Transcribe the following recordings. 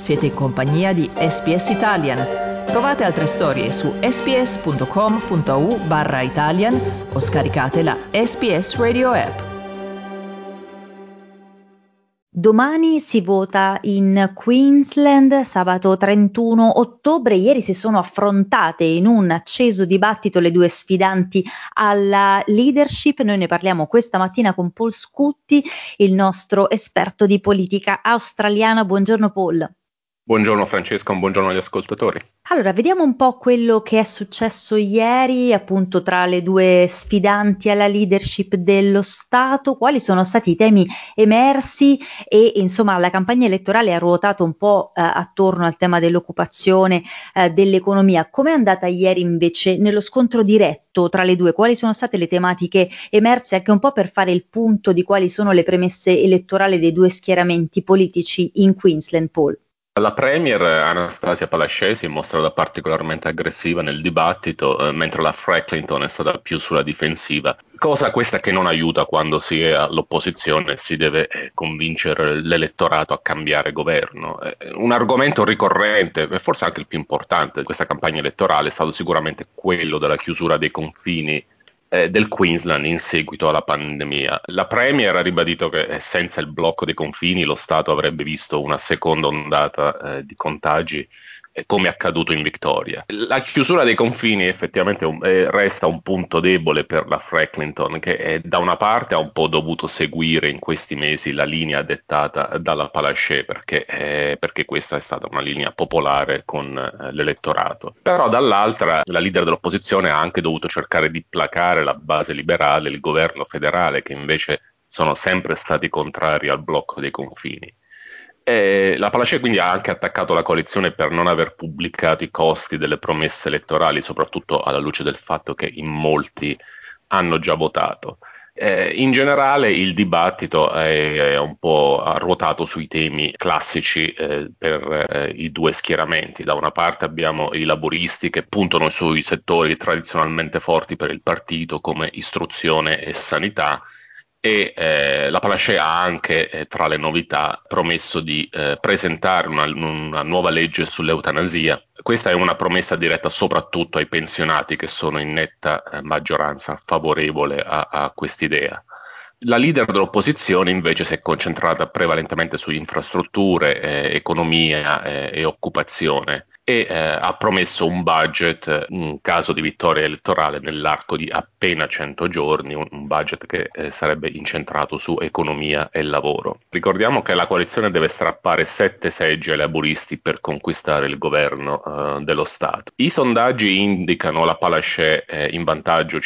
Siete in compagnia di SBS Italian. Trovate altre storie su sbs.com.au/Italian o scaricate la SBS Radio app. Domani si vota in Queensland, sabato 31 ottobre. Ieri si sono affrontate in un acceso dibattito le due sfidanti alla leadership. Noi ne parliamo questa mattina con Paul Scutti, il nostro esperto di politica australiana. Buongiorno Paul. Buongiorno Francesca, un buongiorno agli ascoltatori. Allora, vediamo un po' quello che è successo ieri, appunto tra le due sfidanti alla leadership dello Stato, quali sono stati i temi emersi e insomma la campagna elettorale ha ruotato un po' attorno al tema dell'occupazione, dell'economia. Com'è andata ieri invece nello scontro diretto tra le due? Quali sono state le tematiche emerse, anche un po' per fare il punto di quali sono le premesse elettorali dei due schieramenti politici in Queensland, Paul? La premier Anastasia Palaszczuk si è mostrata particolarmente aggressiva nel dibattito, mentre la Frecklington è stata più sulla difensiva, cosa questa che non aiuta quando si è all'opposizione e si deve convincere l'elettorato a cambiare governo. Un argomento ricorrente, e forse anche il più importante di questa campagna elettorale, è stato sicuramente quello della chiusura dei confini del Queensland in seguito alla pandemia. La Premier ha ribadito che senza il blocco dei confini lo Stato avrebbe visto una seconda ondata di contagi come è accaduto in Victoria. La chiusura dei confini effettivamente resta un punto debole per la Frecklington, che da una parte ha un po' dovuto seguire in questi mesi la linea dettata dalla Palaszczuk, perché questa è stata una linea popolare con l'elettorato. Però dall'altra la leader dell'opposizione ha anche dovuto cercare di placare la base liberale, il governo federale, che invece sono sempre stati contrari al blocco dei confini. La Palaszczuk quindi ha anche attaccato la coalizione per non aver pubblicato i costi delle promesse elettorali, soprattutto alla luce del fatto che in molti hanno già votato. In generale il dibattito è un po' ruotato sui temi classici per i due schieramenti. Da una parte abbiamo i laburisti che puntano sui settori tradizionalmente forti per il partito come istruzione e sanità, e la Palaszczuk ha anche tra le novità promesso di presentare una nuova legge sull'eutanasia. Questa è una promessa diretta soprattutto ai pensionati, che sono in netta maggioranza favorevole a quest'idea. La leader dell'opposizione invece si è concentrata prevalentemente su infrastrutture, economia e occupazione, e ha promesso un budget in caso di vittoria elettorale nell'arco di appena 100 giorni, un budget che sarebbe incentrato su economia e lavoro. Ricordiamo che la coalizione deve strappare 7 seggi ai laburisti per conquistare il governo dello Stato. I sondaggi indicano la Palaszczuk in vantaggio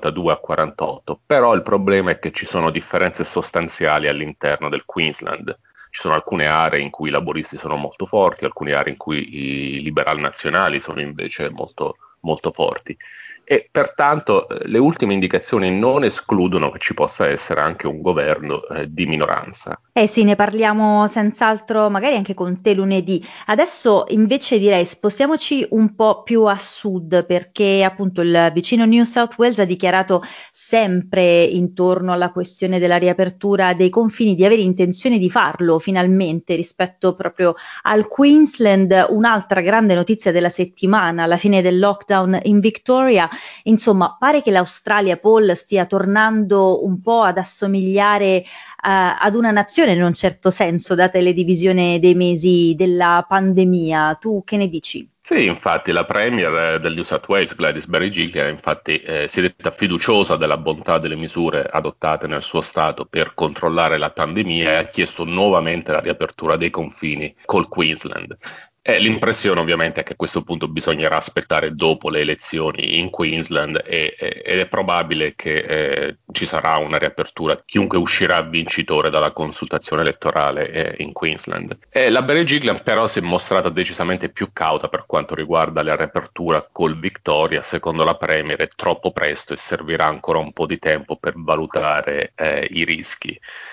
52-48, però il problema è che ci sono differenze sostanziali all'interno del Queensland. Ci sono alcune aree in cui i laboristi sono molto forti, alcune aree in cui i liberal nazionali sono invece molto, molto forti. E pertanto le ultime indicazioni non escludono che ci possa essere anche un governo di minoranza. Sì, ne parliamo senz'altro magari anche con te lunedì. Adesso invece direi spostiamoci un po' più a sud, perché appunto il vicino New South Wales ha dichiarato sempre intorno alla questione della riapertura dei confini di avere intenzione di farlo finalmente rispetto proprio al Queensland. Un'altra grande notizia della settimana, alla fine del lockdown in Victoria. Insomma, pare che l'Australia, Paul, stia tornando un po' ad assomigliare ad una nazione in un certo senso, date le divisioni dei mesi della pandemia. Tu che ne dici? Sì, infatti la premier del New South Wales, Gladys Berejiklian, infatti si è detta fiduciosa della bontà delle misure adottate nel suo stato per controllare la pandemia e ha chiesto nuovamente la riapertura dei confini col Queensland. L'impressione ovviamente è che a questo punto bisognerà aspettare dopo le elezioni in Queensland ed è probabile che ci sarà una riapertura, chiunque uscirà vincitore dalla consultazione elettorale in Queensland. La Berejiklian però si è mostrata decisamente più cauta per quanto riguarda la riapertura col Victoria. Secondo la Premier è troppo presto e servirà ancora un po' di tempo per valutare i rischi.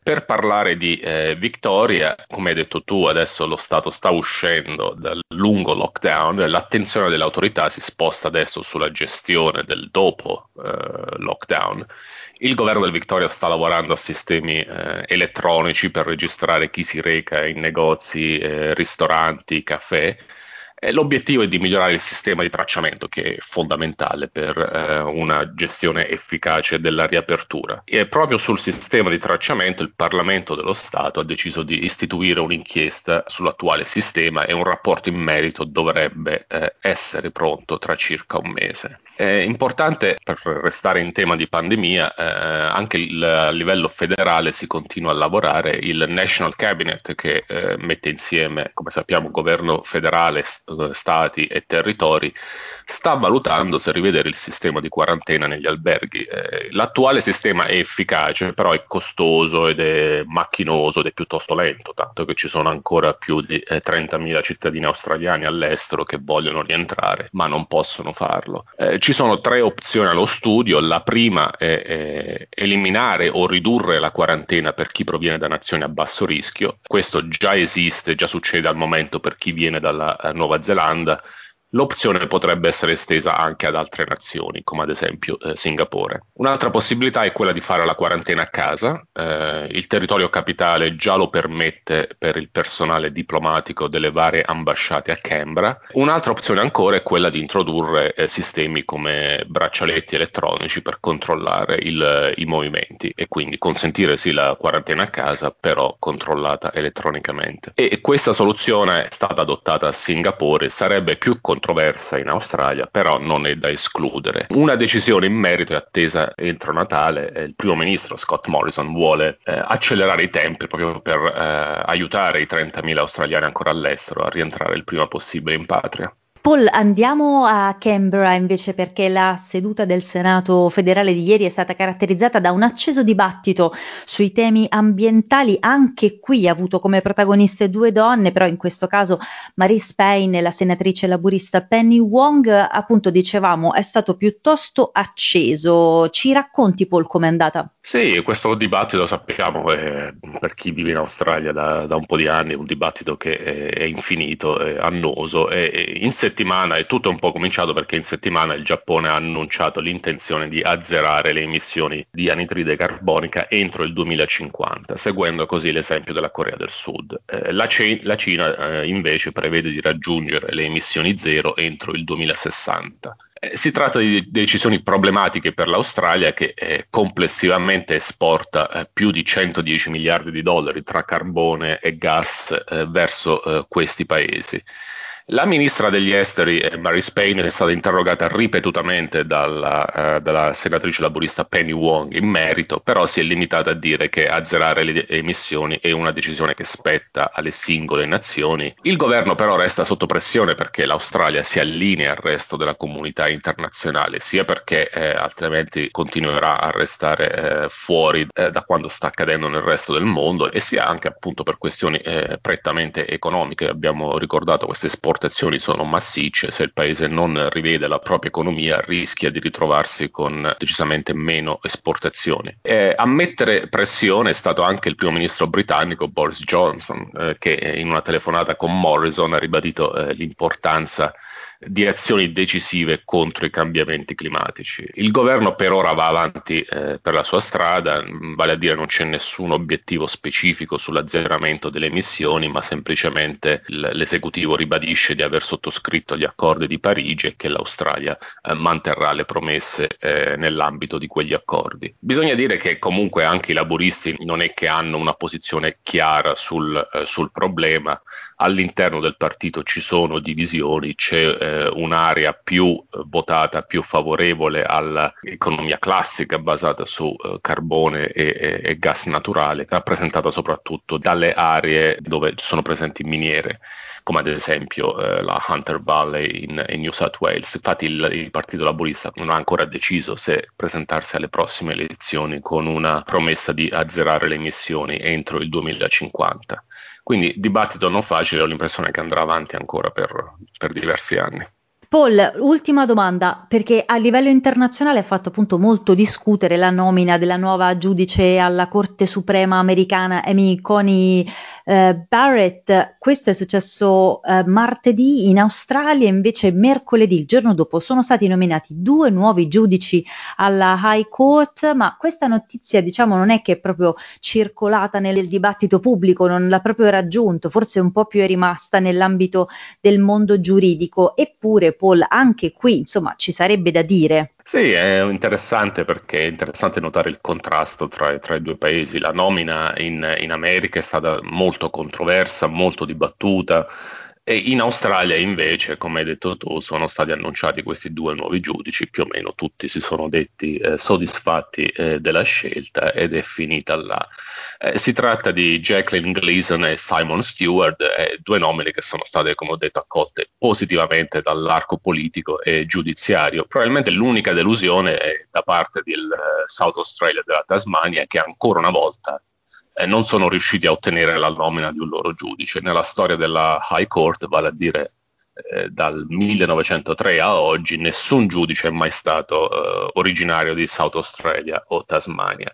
Per parlare di Victoria, come hai detto tu, adesso lo Stato sta uscendo dal lungo lockdown, l'attenzione delle autorità si sposta adesso sulla gestione del dopo lockdown. Il governo del Victoria sta lavorando a sistemi elettronici per registrare chi si reca in negozi, ristoranti, caffè. L'obiettivo è di migliorare il sistema di tracciamento, che è fondamentale per una gestione efficace della riapertura. E proprio sul sistema di tracciamento il Parlamento dello Stato ha deciso di istituire un'inchiesta sull'attuale sistema e un rapporto in merito dovrebbe essere pronto tra circa un mese. È importante, per restare in tema di pandemia, anche a livello federale si continua a lavorare. Il National Cabinet, che mette insieme, come sappiamo, governo federale, stati e territori, sta valutando se rivedere il sistema di quarantena negli alberghi. L'attuale sistema è efficace, però è costoso ed è macchinoso ed è piuttosto lento, tanto che ci sono ancora più di 30.000 cittadini australiani all'estero che vogliono rientrare, ma non possono farlo. Ci sono 3 opzioni allo studio. La prima è eliminare o ridurre la quarantena per chi proviene da nazioni a basso rischio. Questo già esiste, già succede al momento per chi viene dalla Nuova Zelanda. L'opzione potrebbe essere estesa anche ad altre nazioni, come ad esempio Singapore. Un'altra possibilità è quella di fare la quarantena a casa. Il territorio capitale già lo permette per il personale diplomatico delle varie ambasciate a Canberra. Un'altra opzione ancora è quella di introdurre sistemi come braccialetti elettronici per controllare i movimenti e quindi consentire sì la quarantena a casa, però controllata elettronicamente. E questa soluzione è stata adottata a Singapore, sarebbe più controversa in Australia, però non è da escludere. Una decisione in merito è attesa entro Natale. Il primo ministro Scott Morrison vuole accelerare i tempi proprio per aiutare i 30.000 australiani ancora all'estero a rientrare il prima possibile in patria. Paul, andiamo a Canberra invece, perché la seduta del Senato federale di ieri è stata caratterizzata da un acceso dibattito sui temi ambientali. Anche qui ha avuto come protagoniste 2 donne, però in questo caso Marise Payne e la senatrice laburista Penny Wong. Appunto, dicevamo, è stato piuttosto acceso. Ci racconti, Paul, com'è andata? Sì, questo dibattito sappiamo, per chi vive in Australia da un po' di anni, è un dibattito che è infinito, è annoso, e in settimana è tutto un po' cominciato perché in settimana il Giappone ha annunciato l'intenzione di azzerare le emissioni di anidride carbonica entro il 2050, seguendo così l'esempio della Corea del Sud. La Cina invece prevede di raggiungere le emissioni zero entro il 2060. Si tratta di decisioni problematiche per l'Australia, che complessivamente esporta più di 110 miliardi di dollari tra carbone e gas verso questi paesi. La ministra degli esteri, Marise Payne, è stata interrogata ripetutamente dalla senatrice laburista Penny Wong in merito, però si è limitata a dire che azzerare le emissioni è una decisione che spetta alle singole nazioni. Il governo però resta sotto pressione perché l'Australia si allinea al resto della comunità internazionale, sia perché altrimenti continuerà a restare fuori da quanto sta accadendo nel resto del mondo, e sia anche appunto per questioni prettamente economiche. Abbiamo ricordato queste esportazioni sono massicce. Se il paese non rivede la propria economia rischia di ritrovarsi con decisamente meno esportazioni. A mettere pressione è stato anche il primo ministro britannico Boris Johnson, che in una telefonata con Morrison ha ribadito l'importanza di azioni decisive contro i cambiamenti climatici. Il governo per ora va avanti per la sua strada, vale a dire non c'è nessun obiettivo specifico sull'azzeramento delle emissioni, ma semplicemente l'esecutivo ribadisce di aver sottoscritto gli accordi di Parigi e che l'Australia manterrà le promesse nell'ambito di quegli accordi. Bisogna dire che comunque anche i laburisti non è che hanno una posizione chiara sul problema. All'interno del partito ci sono divisioni, c'è un'area più votata, più favorevole all'economia classica basata su carbone e gas naturale, rappresentata soprattutto dalle aree dove sono presenti miniere, come ad esempio la Hunter Valley in New South Wales. Infatti il Partito Laburista non ha ancora deciso se presentarsi alle prossime elezioni con una promessa di azzerare le emissioni entro il 2050. Quindi dibattito non facile, ho l'impressione che andrà avanti ancora per diversi anni. Paul, ultima domanda, perché a livello internazionale ha fatto appunto molto discutere la nomina della nuova giudice alla Corte Suprema americana, Amy Coney Barrett. Questo è successo martedì in Australia, invece mercoledì, il giorno dopo, sono stati nominati 2 nuovi giudici alla High Court, ma questa notizia, diciamo, non è che è proprio circolata nel dibattito pubblico, non l'ha proprio raggiunto, forse un po' più è rimasta nell'ambito del mondo giuridico, eppure Paul, anche qui, insomma, ci sarebbe da dire. Sì, è interessante perché è interessante notare il contrasto tra i due paesi. La nomina in America è stata molto controversa, molto dibattuta, e in Australia invece, come hai detto tu, sono stati annunciati questi 2 nuovi giudici, più o meno tutti si sono detti soddisfatti della scelta, ed è finita là. Si tratta di Jacqueline Gleeson e Simon Stewart, 2 nomine che sono state, come ho detto, accolte positivamente dall'arco politico e giudiziario. Probabilmente l'unica delusione è da parte del South Australia e della Tasmania, che ancora una volta non sono riusciti a ottenere la nomina di un loro giudice. Nella storia della High Court, vale a dire dal 1903 a oggi, nessun giudice è mai stato originario di South Australia o Tasmania.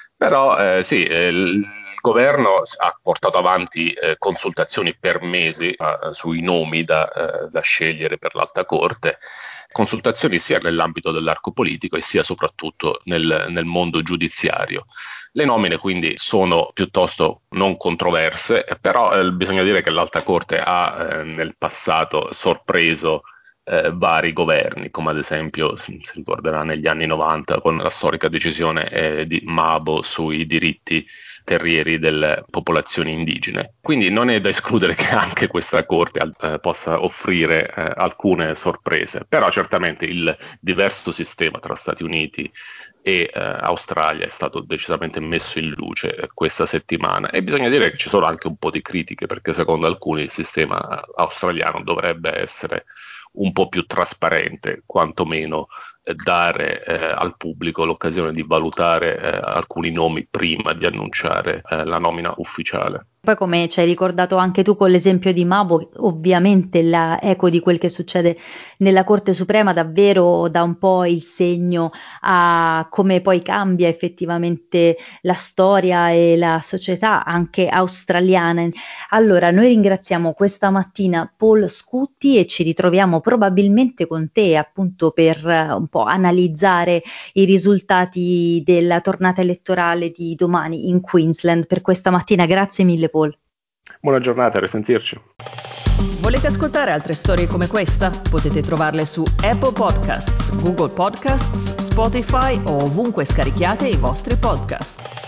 Però sì, il governo ha portato avanti consultazioni per mesi sui nomi da scegliere per l'Alta Corte, consultazioni sia nell'ambito dell'arco politico e sia soprattutto nel mondo giudiziario. Le nomine quindi sono piuttosto non controverse, però bisogna dire che l'Alta Corte ha nel passato sorpreso vari governi, come ad esempio si ricorderà negli anni 90 con la storica decisione di Mabo sui diritti terrieri delle popolazioni indigene. Quindi non è da escludere che anche questa Corte possa offrire alcune sorprese, però certamente il diverso sistema tra Stati Uniti e Australia è stato decisamente messo in luce questa settimana, e bisogna dire che ci sono anche un po' di critiche, perché secondo alcuni il sistema australiano dovrebbe essere un po' più trasparente, quantomeno dare al pubblico l'occasione di valutare alcuni nomi prima di annunciare la nomina ufficiale. Poi, come ci hai ricordato anche tu con l'esempio di Mabo, ovviamente l'eco di quel che succede nella Corte Suprema davvero dà un po' il segno a come poi cambia effettivamente la storia e la società anche australiana. Allora, noi ringraziamo questa mattina Paul Scutti e ci ritroviamo probabilmente con te appunto per un po' analizzare i risultati della tornata elettorale di domani in Queensland. Per questa mattina, grazie mille Paul. Buona giornata, a risentirci. Volete ascoltare altre storie come questa? Potete trovarle su Apple Podcasts, Google Podcasts, Spotify o ovunque scarichiate i vostri podcast.